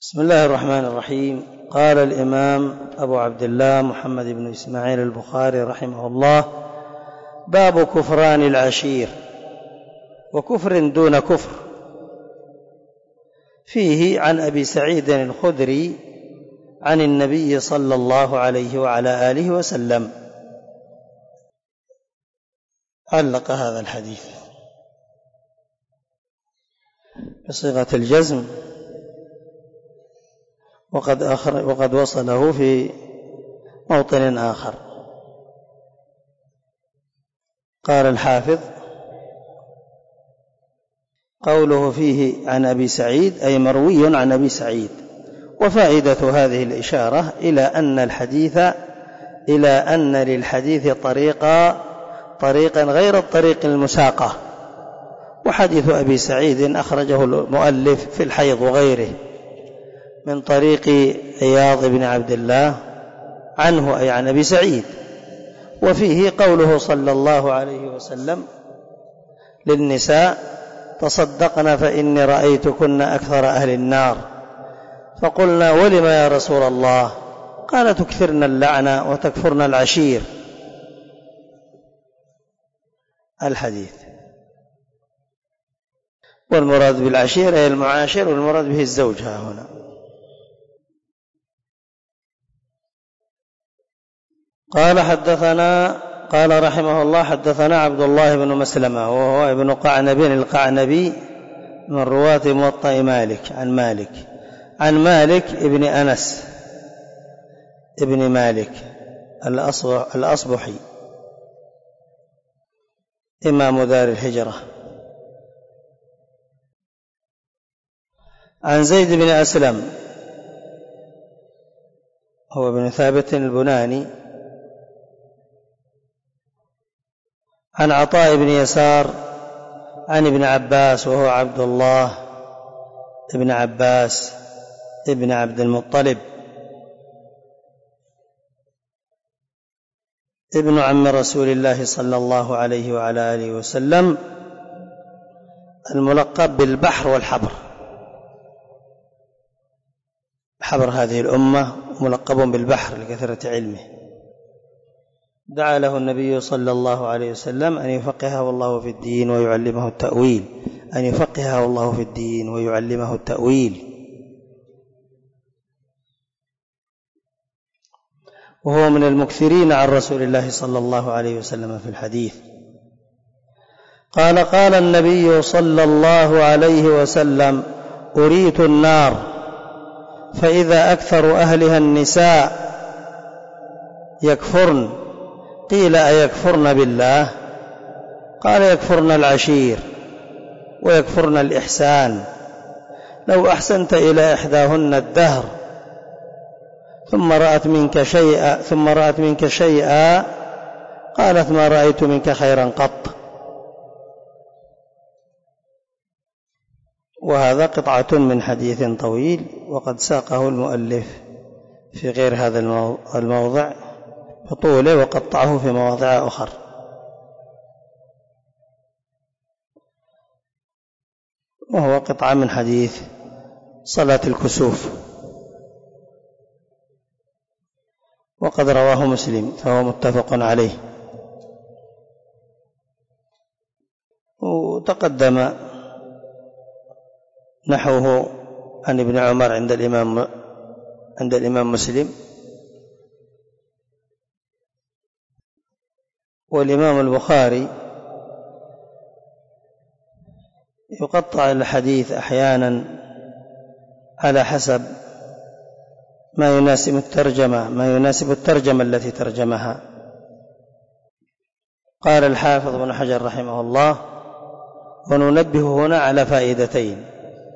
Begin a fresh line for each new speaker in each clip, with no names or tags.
بسم الله الرحمن الرحيم. قال الإمام أبو عبد الله محمد بن إسماعيل البخاري رحمه الله: باب كفران العشير وكفر دون كفر. فيه عن أبي سعيد الخدري عن النبي صلى الله عليه وعلى آله وسلم. علق هذا الحديث بصيغة الجزم، وقد وصله في موطن آخر. قال الحافظ: قوله فيه عن أبي سعيد أي مروي عن أبي سعيد. وفائدة هذه الإشارة إلى أن للحديث طريقا غير الطريق المساقة. وحديث أبي سعيد أخرجه المؤلف في الحيض وغيره من طريق عياض بن عبد الله عنه أي عن أبي سعيد. وفيه قوله صلى الله عليه وسلم للنساء: تصدقن فإني رأيتكن أكثر أهل النار. فقلنا: ولم يا رسول الله؟ قال: تكثرن اللعنة وتكفرن العشير. الحديث. والمراد بالعشير أي المعاشر، والمراد به الزوج ها هنا. قال رحمه الله: حدثنا عبد الله بن مسلمة وهو ابن قعنب القعنبي من رواة موطأ مالك عن مالك ابن أنس ابن مالك الأصبحي إمام دار الهجرة، عن زيد بن أسلم هو ابن ثابت البناني، عن عطاء بن يسار عن ابن عباس وهو عبد الله ابن عباس ابن عبد المطلب ابن عم رسول الله صلى الله عليه وعلى آله وسلم، الملقب بالبحر والحبر. حبر هذه الأمة ملقب بالبحر لكثرة علمه. دعا له النبي صلى الله عليه وسلم أن يفقهه الله في الدين ويعلمه التأويل، وهو من المكثرين عن رسول الله صلى الله عليه وسلم في الحديث. قال النبي صلى الله عليه وسلم: أريت النار فإذا أكثر أهلها النساء يكفرن. قيل: أيكفرن بالله؟ قال: يكفرن العشير ويكفرن الإحسان. لو أحسنت إلى إحداهن الدهر ثم رأت منك شيئا قالت: ما رأيت منك خيرا قط. وهذا قطعة من حديث طويل، وقد ساقه المؤلف في غير هذا الموضع بطوله، وقطعه في مواضع أخر. وهو قطعة من حديث صلاة الكسوف، وقد رواه مسلم فهو متفق عليه. وتقدم نحوه عن ابن عمر عند الإمام مسلم. والإمام البخاري يقطع الحديث أحيانا على حسب ما يناسب الترجمة التي ترجمها. قال الحافظ بن حجر رحمه الله: وننبه هنا على فائدتين: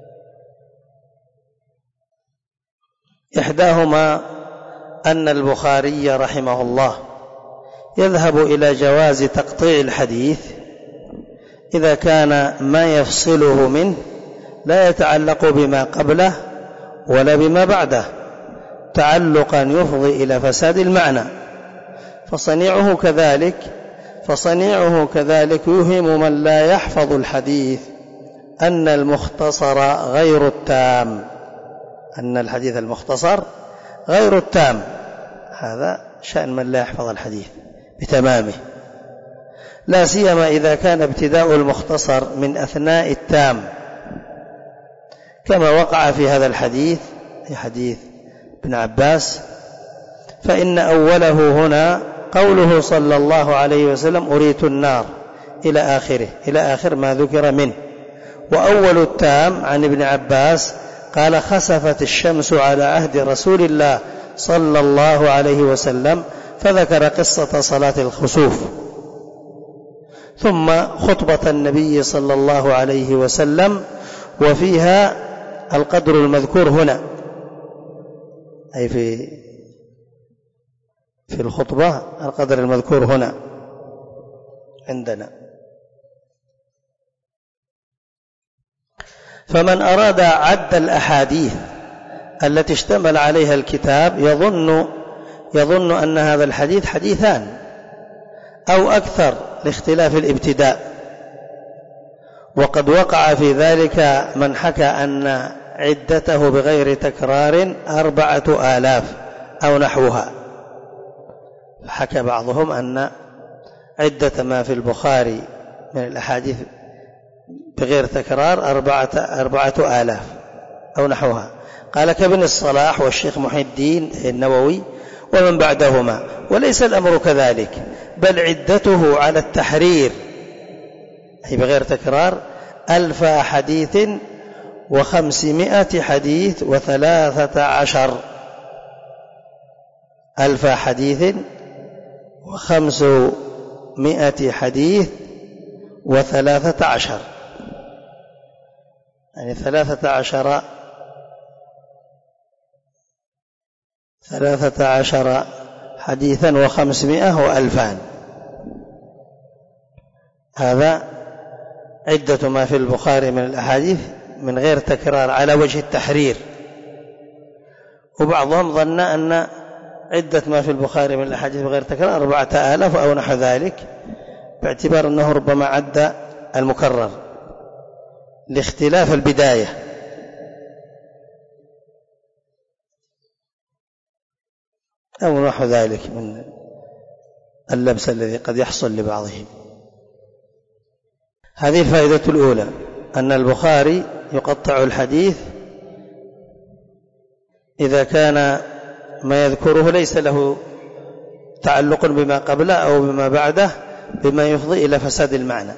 إحداهما أن البخاري رحمه الله يذهب إلى جواز تقطيع الحديث إذا كان ما يفصله منه لا يتعلق بما قبله ولا بما بعده تعلقا يفضي إلى فساد المعنى، فصنيعه كذلك يوهم من لا يحفظ الحديث أن المختصر غير التام، أن الحديث المختصر غير التام، هذا شأن من لا يحفظ الحديث بتمامه، لا سيما إذا كان ابتداء المختصر من أثناء التام، كما وقع في هذا الحديث، في حديث ابن عباس، فإن أوله هنا قوله صلى الله عليه وسلم أريت النار إلى آخره، إلى آخر ما ذكر منه. وأول التام عن ابن عباس قال خسفت الشمس على عهد رسول الله صلى الله عليه وسلم، فذكر قصة صلاة الخسوف، ثم خطبة النبي صلى الله عليه وسلم، وفيها القدر المذكور هنا، أي في الخطبة القدر المذكور هنا عندنا. فمن أراد عد الأحاديث التي اشتمل عليها الكتاب يظن أن هذا الحديث حديثان أو أكثر لاختلاف الابتداء، وقد وقع في ذلك من حكى أن عدته بغير تكرار 4000 أو نحوها، فحكى بعضهم أن عدة ما في البخاري من الأحاديث بغير تكرار 4000 أو نحوها، قال كابن الصلاح والشيخ محي الدين النووي ومن بعدهما، وليس الأمر كذلك، بل عدته على التحرير أي بغير تكرار 1000 حديث و500 حديث و13، 1000 حديث و500 حديث و13، يعني 13 حديثا و500 و2000. هذا عدة ما في البخاري من الأحاديث من غير تكرار على وجه التحرير. وبعضهم ظن أن عدة ما في البخاري من الأحاديث بغير تكرار 4000 أو نحو ذلك، باعتبار أنه ربما عد المكرر لاختلاف البداية. أو نحو ذلك من اللبس الذي قد يحصل لبعضهم. هذه الفائدة الأولى، أن البخاري يقطع الحديث إذا كان ما يذكره ليس له تعلق بما قبله أو بما بعده بما يفضي إلى فساد المعنى.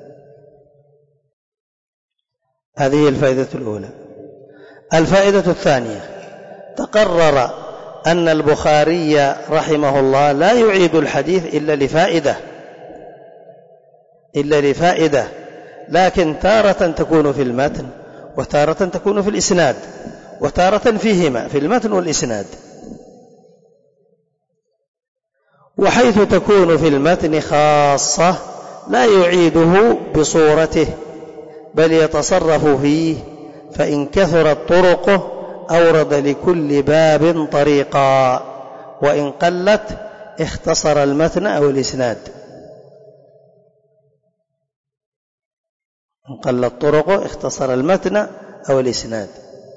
هذه الفائدة الأولى. الفائدة الثانية، تقرر أن البخاري رحمه الله لا يعيد الحديث إلا لفائدة، لكن تارة تكون في المتن وتارة تكون في الإسناد، وتارة فيهما في المتن والإسناد. وحيث تكون في المتن خاصة لا يعيده بصورته، بل يتصرف فيه، فإن كثرت طرقه أورد لكل باب طريقا، وإن قلت اختصر المتن أو الإسناد. إن قلت طرقه اختصر المتن أو الإسناد.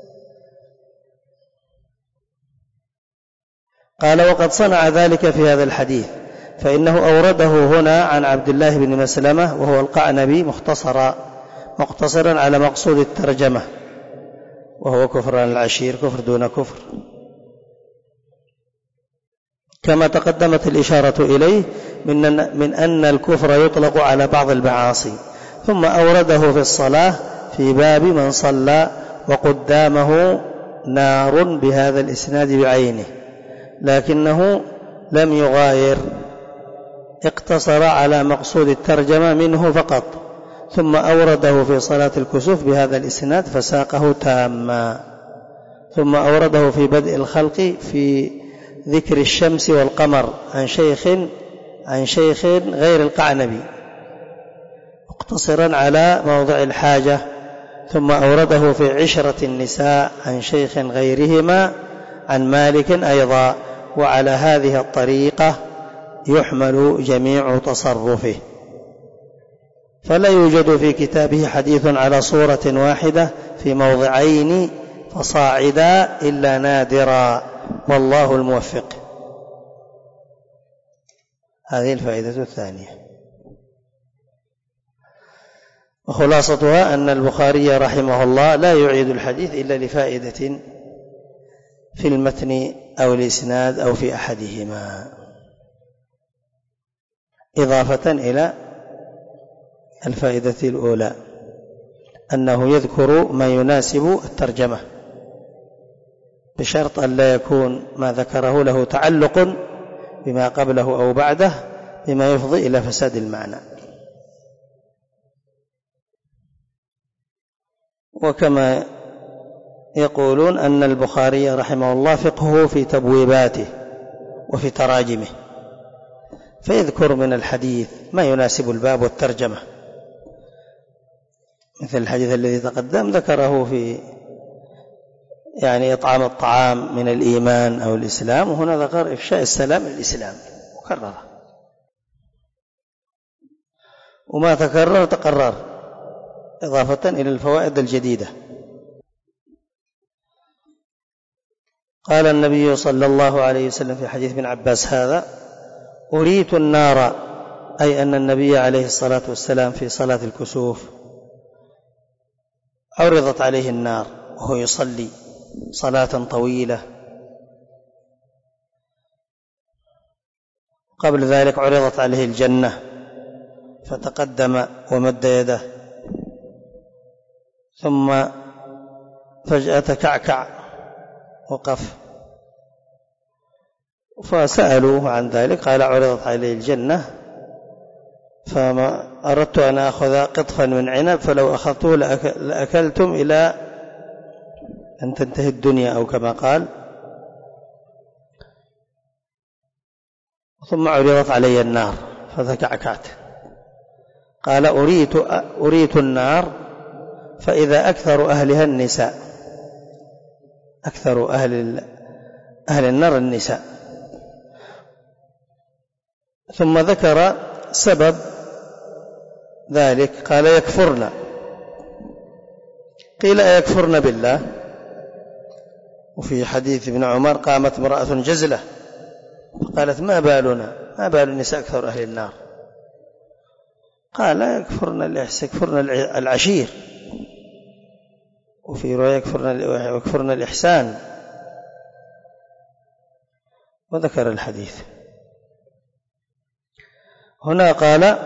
قال وقد صنع ذلك في هذا الحديث، فإنه أورده هنا عن عبد الله بن مسلمة وهو القعنبي مقتصرا على مقصود الترجمة، وهو كفر عن العشير، كفر دون كفر، كما تقدمت الإشارة إليه من أن الكفر يطلق على بعض المعاصي. ثم أورده في الصلاة في باب من صلى وقدامه نار بهذا الإسناد بعينه، لكنه لم يغاير، اقتصر على مقصود الترجمة منه فقط. ثم أورده في صلاة الكسوف بهذا الإسناد فساقه تاما. ثم أورده في بدء الخلق في ذكر الشمس والقمر عن شيخ غير القعنبي، مقتصرا على موضع الحاجة. ثم أورده في عشرة النساء عن شيخ غيرهما عن مالك أيضا. وعلى هذه الطريقة يحمل جميع تصرفه، فلا يوجد في كتابه حديث على صورة واحدة في موضعين فصاعدا إلا نادرا والله الموفق. هذه الفائدة الثانية. وخلاصتها أن البخاري رحمه الله لا يعيد الحديث إلا لفائدة في المتن أو الإسناد أو في أحدهما، إضافة إلى الفائدة الأولى أنه يذكر ما يناسب الترجمة بشرط أن لا يكون ما ذكره له تعلق بما قبله أو بعده بما يفضي إلى فساد المعنى. وكما يقولون أن البخاري رحمه الله فقهه في تبويباته وفي تراجمه، فيذكر من الحديث ما يناسب الباب والترجمة، مثل الحديث الذي تقدم ذكره في إطعام الطعام من الإيمان أو الإسلام، وهنا ذكر إفشاء السلام من الإسلام وكرره، وما تكرر تقرر إضافة إلى الفوائد الجديدة. قال النبي صلى الله عليه وسلم في حديث ابن عباس هذا: أريت النار، أي أن النبي عليه الصلاة والسلام في صلاة الكسوف عرضت عليه النار وهو يصلي صلاة طويلة، قبل ذلك عرضت عليه الجنة فتقدم ومد يده، ثم فجأة تكعكع وقف، فسألوه عن ذلك قال: عرضت عليه الجنة فما أردت أن أخذ قطفا من عنب فلو أخذته لأكلتم إلى أن تنتهي الدنيا أو كما قال، ثم عرضت علي النار فتكعكعت. قال: أريت النار فإذا أكثر أهلها النساء، أكثر أهل النار النساء. ثم ذكر سبب ذلك قال: يكفرن. قيل: يكفرن بالله. وفي حديث ابن عمر قامت امرأة جزلة فقالت: ما بال النساء أكثر أهل النار؟ قال: يكفرن العشير، وفي رواية يكفرن الإحسان، وذكر الحديث. هنا قال: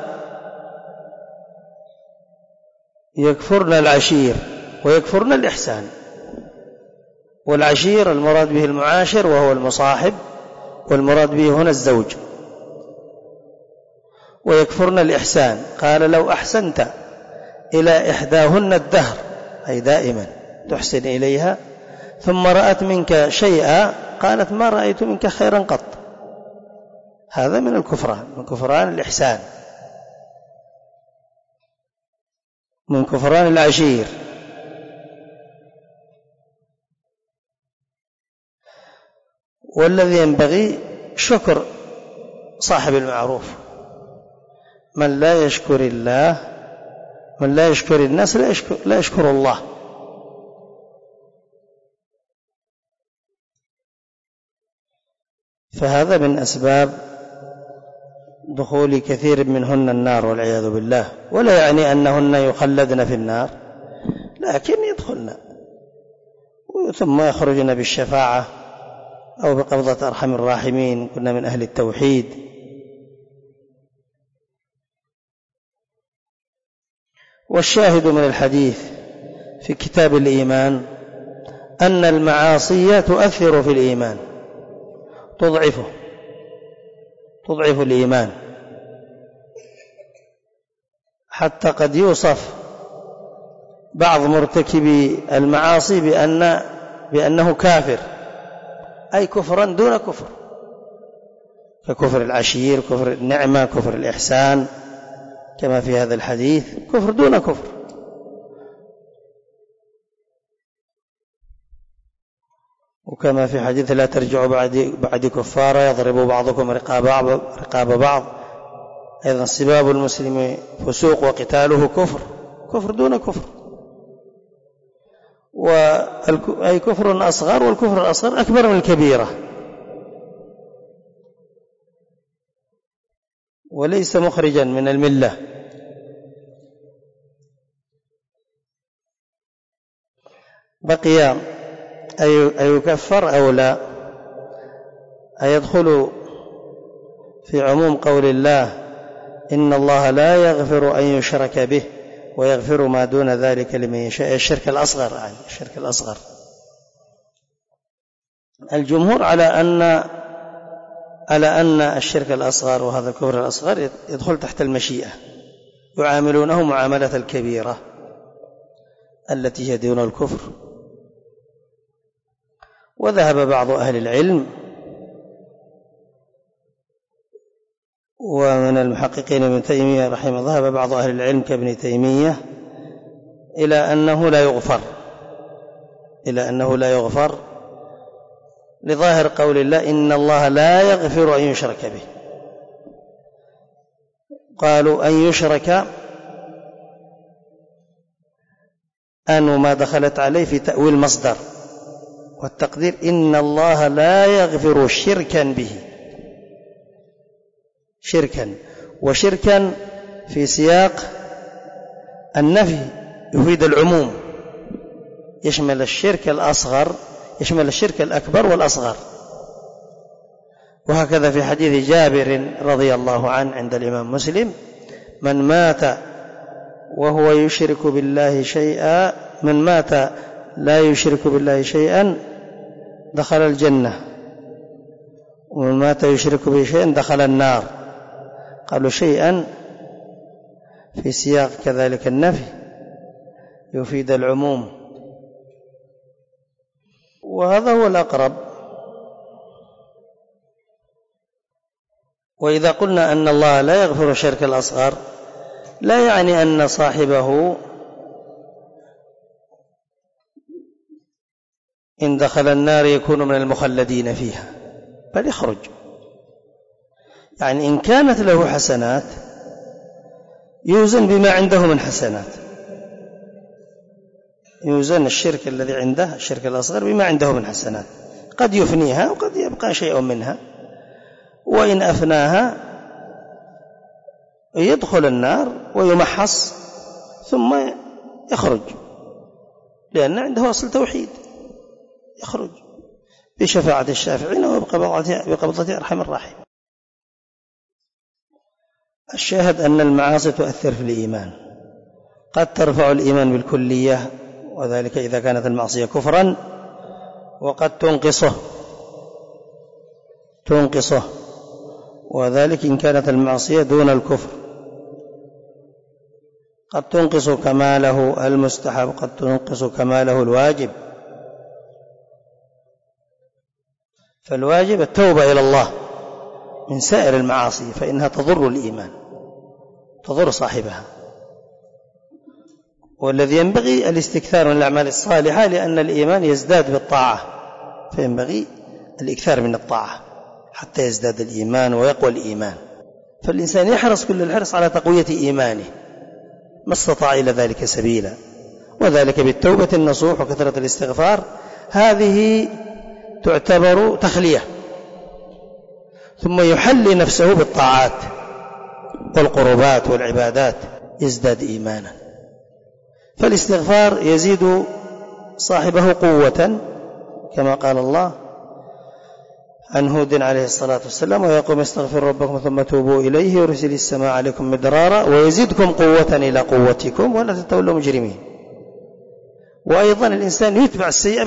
يكفرن العشير ويكفرن الإحسان، والعشير المراد به المعاشر وهو المصاحب، والمراد به هنا الزوج. ويكفرن الإحسان قال: لو أحسنت إلى إحداهن الدهر، أي دائما تحسن إليها، ثم رأت منك شيئا قالت: ما رأيت منك خيرا قط. هذا من الكفران، من كفران الإحسان، من كفران العشير. والذي ينبغي شكر صاحب المعروف. من لا يشكر الناس لا يشكر الله. فهذا من أسباب دخول كثير منهن النار والعياذ بالله، ولا يعني أنهن يخلدن في النار، لكن يدخلن ثم يخرجن بالشفاعة أو بقبضة أرحم الراحمين، كنا من أهل التوحيد. والشاهد من الحديث في كتاب الإيمان أن المعاصي تؤثر في الإيمان، تضعف الإيمان، حتى قد يوصف بعض مرتكبي المعاصي بأنه كافر، أي كفرا دون كفر، ككفر العشير، كفر النعمة، كفر الإحسان، كما في هذا الحديث كفر دون كفر. وكما في حديث: لا ترجعوا بعد كفارا يضرب بعضكم رقاب بعض. أيضا: سباب المسلم فسوق وقتاله كفر دون كفر. أي كفر أصغر، والكفر الأصغر أكبر من الكبيرة، وليس مخرجا من الملة. بقي أيكفر أو لا، أيدخل في عموم قول الله إن الله لا يغفر أن يشرك به ويغفر ما دون ذلك لمن يشاء، الشرك الأصغر، يعني الشرك الأصغر. الجمهور على أن الشرك الأصغر وهذا الكفر الأصغر يدخل تحت المشيئة، يعاملونه معاملة الكبيرة التي هي دون الكفر. وذهب بعض أهل العلم ومن المحققين ابن تيمية رحمه الله، ذهب بعض أهل العلم كابن تيمية إلى أنه لا يغفر لظاهر قول الله إن الله لا يغفر أن يشرك به. قالوا أن يشرك أن ما دخلت عليه في تأويل مصدر، والتقدير إن الله لا يغفر شركا به، شركا، وشركا في سياق النفي يفيد العموم، يشمل الشرك الأصغر، يشمل الشرك الأكبر والأصغر. وهكذا في حديث جابر رضي الله عنه عند الإمام مسلم: من مات وهو يشرك بالله شيئا، من مات لا يشرك بالله شيئا دخل الجنة، ومن مات يشرك به شيئا دخل النار. قالوا شيئا في سياق كذلك النفي يفيد العموم، وهذا هو الأقرب. وإذا قلنا أن الله لا يغفر الشرك الأصغر، لا يعني أن صاحبه إن دخل النار يكون من المخلدين فيها، بل يخرج. يعني إن كانت له حسنات يوزن بما عنده من حسنات، يوزن الشرك الذي عنده، الشرك الأصغر، بما عنده من حسنات، قد يفنيها وقد يبقى شيء منها، وإن أفناها يدخل النار ويمحص ثم يخرج، لأن عنده أصل توحيد، يخرج بشفاعة الشافعين وبقبضة أرحم الراحمين. الشاهد أن المعاصي تؤثر في الإيمان، قد ترفع الإيمان بالكلية، وذلك إذا كانت المعصية كفرا، وقد تنقصه، وذلك إن كانت المعصية دون الكفر. قد تنقص كماله المستحب، قد تنقص كماله الواجب. فالواجب التوبة إلى الله من سائر المعاصي، فإنها تضر الإيمان، تضر صاحبها. والذي ينبغي الاستكثار من الأعمال الصالحة، لأن الإيمان يزداد بالطاعة، فينبغي الإكثار من الطاعة حتى يزداد الإيمان ويقوى الإيمان. فالإنسان يحرص كل الحرص على تقوية إيمانه ما استطاع إلى ذلك سبيلا، وذلك بالتوبة النصوح وكثرة الاستغفار. هذه تعتبر تخلية، ثم يحلي نفسه بالطاعات والقربات والعبادات، يزداد إيمانا. فالاستغفار يزيد صاحبه قوة، كما قال الله عن هود عليه الصلاة والسلام: ويقوم استغفر ربكم ثم توبوا إليه يرسل السماء عليكم مدرارا ويزيدكم قوة إلى قوتكم ولا تتولوا مجرمين. وأيضا الإنسان يتبع السيئة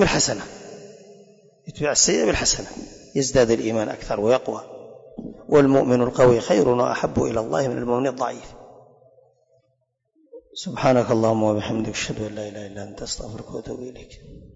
بالحسنة، يزداد الإيمان أكثر ويقوى. والمؤمن القوي خير وأحب إلى الله من المؤمن الضعيف. سبحانك اللهم وبحمدك، أشهد أن لا إله إلا أنت، أستغفرك وأتوب إليك.